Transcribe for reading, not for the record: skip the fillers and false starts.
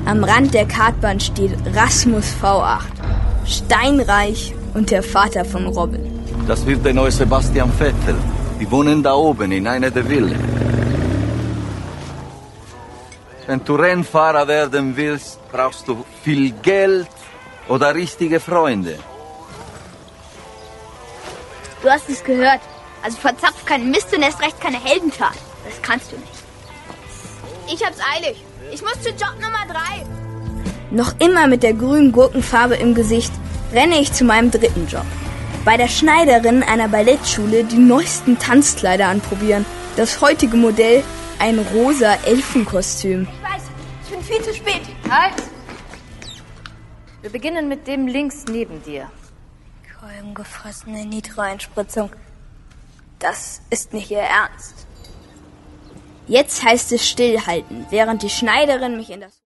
Am Rand der Kartbahn steht Rasmus V8, steinreich und der Vater von Robin. Das wird der neue Sebastian Vettel. Die wohnen da oben in einer der Villen. Wenn du Rennfahrer werden willst, brauchst du viel Geld oder richtige Freunde. Du hast es gehört. Also verzapft keinen Mist und erst recht keine Heldentat. Das kannst du nicht. Ich hab's eilig. Ich muss zu Job Nummer 3. Noch immer mit der grünen Gurkenfarbe im Gesicht renne ich zu meinem dritten Job. Bei der Schneiderin einer Ballettschule die neuesten Tanzkleider anprobieren. Das heutige Modell, ein rosa Elfenkostüm. Ich weiß, ich bin viel zu spät. Halt! Wir beginnen mit dem links neben dir. Kolbengefressene Nitroeinspritzung. Das ist nicht ihr Ernst. Jetzt heißt es stillhalten, während die Schneiderin mich in das